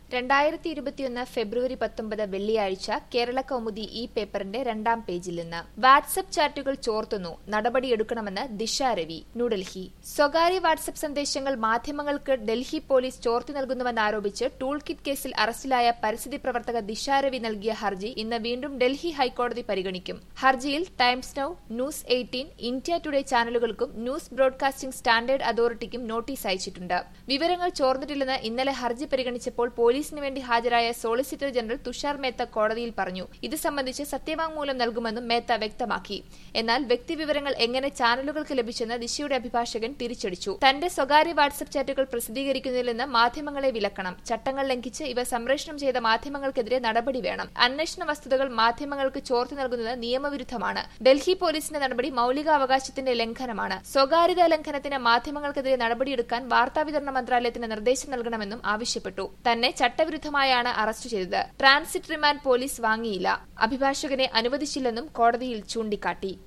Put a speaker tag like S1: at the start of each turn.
S1: 2021 ഫെബ്രുവരി 19 വെള്ളിയാഴ്ച കേരള കൗമുദി ഈ പേപ്പറിന്റെ 2ാം പേജിൽ നിന്ന് വാട്സ്ആപ്പ് ചാറ്റുകൾ ചോർത്തുന്നു നടപടിയെടുക്കണമെന്ന് ദിശ രവി. ന്യൂഡൽഹി. സ്വകാര്യ വാട്സ്ആപ്പ് സന്ദേശങ്ങൾ മാധ്യമങ്ങൾക്ക് ഡൽഹി പോലീസ് ചോർത്തി നൽകുന്നുവെന്നാരോപിച്ച് ടൂൾ കിറ്റ് കേസിൽ അറസ്റ്റിലായ പരിസ്ഥിതി പ്രവർത്തക ദിശ രവി നൽകിയ ഹർജി ഇന്ന് വീണ്ടും ഡൽഹി ഹൈക്കോടതി പരിഗണിക്കും. ഹർജിയിൽ Times Now, News 18, India Today ചാനലുകൾക്കും ന്യൂസ് ബ്രോഡ്കാസ്റ്റിംഗ് സ്റ്റാൻഡേർഡ് അതോറിറ്റിക്കും നോട്ടീസ് അയച്ചിട്ടുണ്ട്. വിവരങ്ങൾ ചോർന്നിട്ടില്ലെന്ന് ഇന്നലെ ഹർജി പരിഗണിച്ചപ്പോൾ പോലീസിന് വേണ്ടി ഹാജരായ സോളിസിറ്റർ ജനറൽ തുഷാർ മേത്ത കോടതിയിൽ പറഞ്ഞു. ഇത് സംബന്ധിച്ച് സത്യവാങ്മൂലം നൽകുമെന്നും മേത്ത വ്യക്തമാക്കി. എന്നാൽ വ്യക്തിവിവരങ്ങൾ എങ്ങനെ ചാനലുകൾക്ക് ലഭിച്ചെന്ന് ദിശയുടെ അഭിഭാഷകൻ തിരിച്ചടിച്ചു. തന്റെ സ്വകാര്യ വാട്സ്ആപ്പ് ചാറ്റുകൾ പ്രസിദ്ധീകരിക്കുന്നതിൽ നിന്ന് മാധ്യമങ്ങളെ വിലക്കണം. ചട്ടങ്ങൾ ലംഘിച്ച് ഇവ സംപ്രേഷണം ചെയ്ത മാധ്യമങ്ങൾക്കെതിരെ നടപടി വേണം. അന്വേഷണ വസ്തുതകൾ മാധ്യമങ്ങൾക്ക് ചോർത്തി നൽകുന്നത് നിയമവിരുദ്ധമാണ്. ഡൽഹി പോലീസിന്റെ നടപടി മൌലികാവകാശത്തിന്റെ ലംഘനമാണ്. സ്വകാര്യതാ ലംഘനത്തിന് മാധ്യമങ്ങൾക്കെതിരെ നടപടിയെടുക്കാൻ വാർത്താവിതരണ മന്ത്രാലയത്തിന് നിർദ്ദേശം നൽകണമെന്നും ആവശ്യപ്പെട്ടു. തന്നെ ചട്ടവിരുദ്ധമായാണ് അറസ്റ്റ് ചെയ്തത്. ട്രാൻസിറ്റ് റിമാൻഡ് പോലീസ് വാങ്ങിയില്ല. അഭിഭാഷകനെ അനുവദിച്ചില്ലെന്നും കോടതിയിൽ ചൂണ്ടിക്കാട്ടി.